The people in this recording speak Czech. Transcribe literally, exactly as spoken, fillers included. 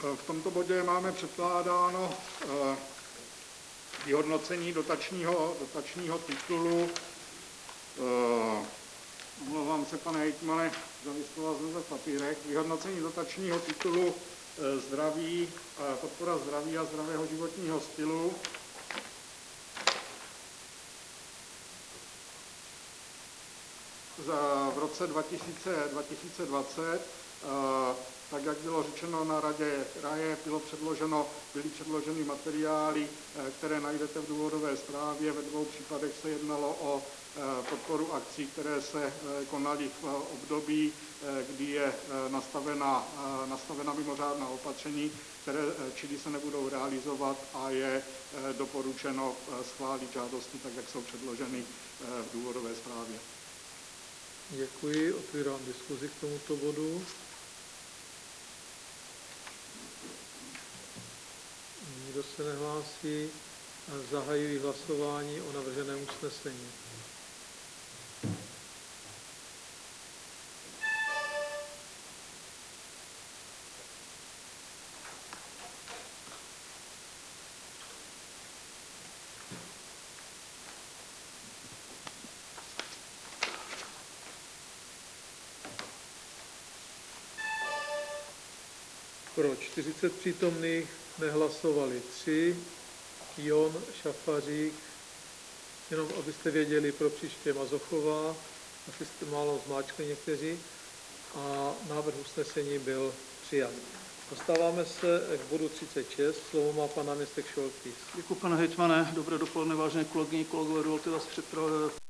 V tomto bodě máme předkládáno vyhodnocení dotačního, dotačního titulu. Omlouvám se, pane hejtmane, zaviskoval jsem se v papírech. Vyhodnocení dotačního titulu zdraví, podpora zdraví a zdravého životního stylu. V roce dva tisíce dvacet, tak jak bylo řečeno na radě kraje, bylo předloženo, byly předloženy materiály, které najdete v důvodové zprávě. Ve dvou případech se jednalo o podporu akcí, které se konaly v období, kdy je nastavena, nastavena mimořádná opatření, které čili se nebudou realizovat, a je doporučeno schválit žádosti tak, jak jsou předloženy v důvodové zprávě. Děkuji, otvírám diskuzi k tomuto bodu. Nikdo se nehlásí, zahajuji hlasování o navrženém usnesení. Pro čtyřicet přítomných, nehlasovali tři, Jon, Šafařík, jenom abyste věděli, pro příště Mazochová, asi jste málo zmáčkli někteří, a návrh usnesení byl přijat. Dostáváme se k bodu třicet šest, slovo má pan náměstek Šoltýs. Děkuji, pane hejtmane, dobré dopoledne, vážené kolegyně, kolegové, dovolte vás